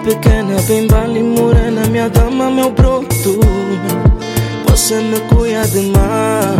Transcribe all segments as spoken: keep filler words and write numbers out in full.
pequena, bem bala e morena, minha dama, meu broto. Você me cuida demais.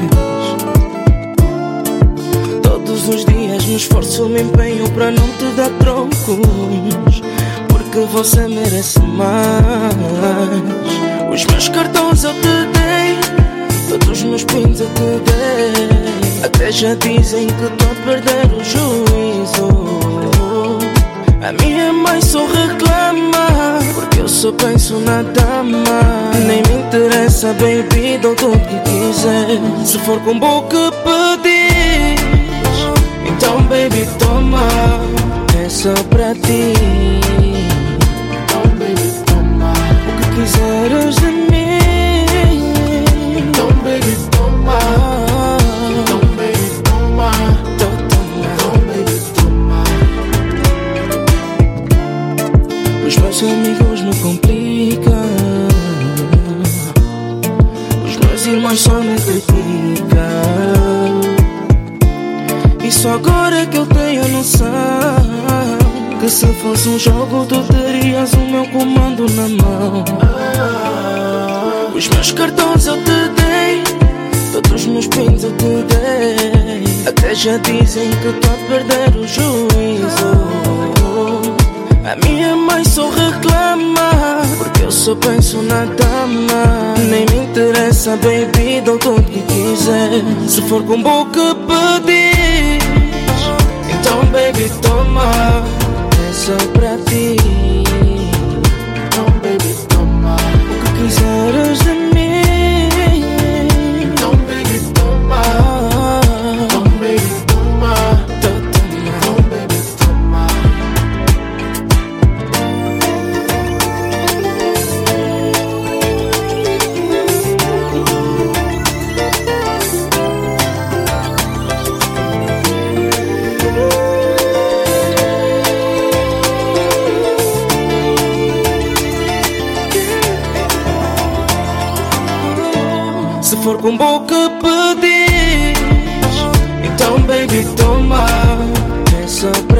Todos os dias me esforço, me empenho pra não te dar trocos, porque você merece mais. Os meus cartões eu te dei, todos os meus pins eu te dei. Até já dizem que tô a perder o juízo. A minha mãe só reclama, porque eu só penso na dama. Nem me interessa, baby, dou tudo que quiser. Se for com boca pedir, então baby toma, é só pra ti. Então baby toma o que quiseres de mim. Então baby toma, então baby toma, então baby toma. Os meus amigos me complicam, os meus irmãos só me criticam. E só agora que eu tenho a noção que se fosse um jogo tu terias o meu comando na mão. Os meus cartões eu te dei, todos os meus pins eu te dei. Até já dizem que tô a perder o juízo. A minha mãe só reclama, porque eu só penso na dama. Nem me interessa, baby, dou tudo que quiser. Se for com boca pedir, então baby toma, é só pra ti. Então baby toma o que quiseres de mim. Então baby toma, então baby toma, então baby toma. Se for com boca pedir, então baby toma, é só pra